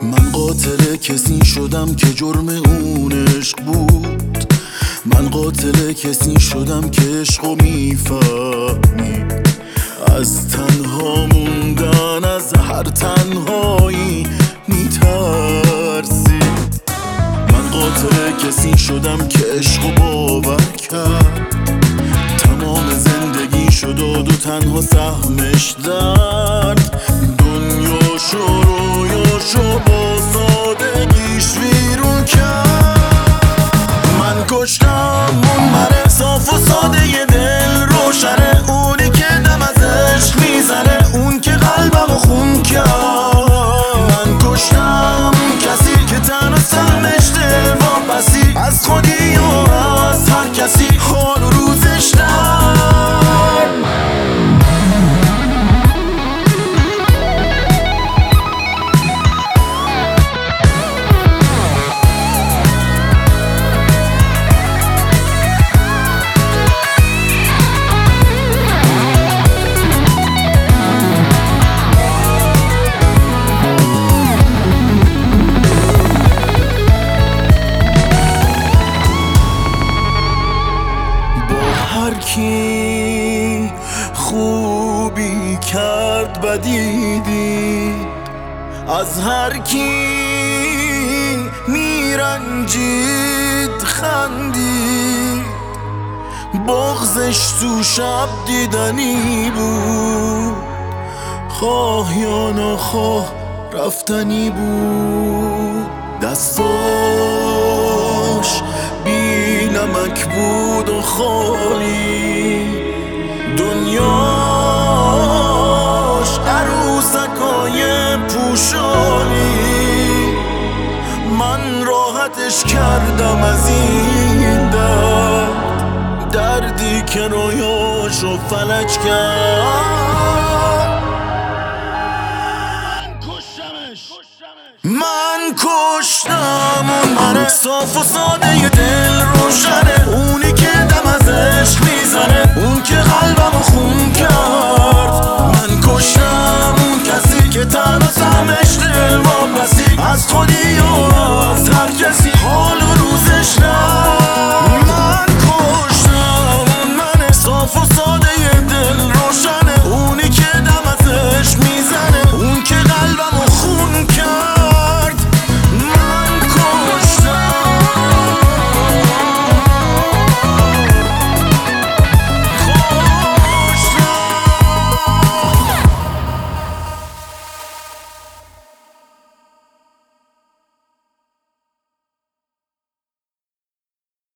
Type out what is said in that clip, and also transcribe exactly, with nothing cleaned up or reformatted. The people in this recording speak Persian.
من قاتل کسی شدم که جرم اون عشق بود. من قاتل کسی شدم که عشقو میفهمید. از تنها موندن از هر تنهایی میترسید. من قاتل کسی شدم که عشقو باور کرد. تمام زندگی شد و دو تنها سهمش درد. دنیاشو رویاشو با سادگیش ویرون کرد. من کشتم اون من صاف و ساده ی دل روشنه، اونی که دم از عشق میزنه، اون که قلبمو خون کرد. من کشتم کسی که تنها سهمش دل واپسی از خودی و از هر کسی حال و روزش در. هر کی خوبی کرد بدی دید، از هر کی میرنجید خندید. بغضش تو شب دیدنی بود، خواه یا نخواه رفتنی بود. دستاش بی نمک بود و خالی، دنیاش عروسکای پوشالی. من راحتش کردم از این درد، دردی که رویاشو فلج کرد. من کشتم اون من صاف و ساده ی دل روشنه، اونی که دم از عشق میزنه، اون که قلبمو خون کرد.